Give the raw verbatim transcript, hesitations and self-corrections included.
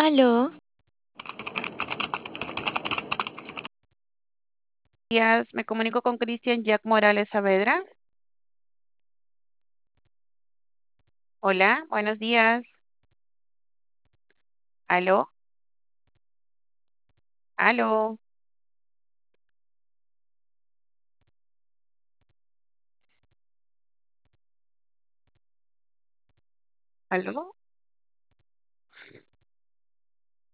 Aló, Días, me comunico con Cristian Jack Morales Saavedra. Hola, buenos días. Aló, aló, aló.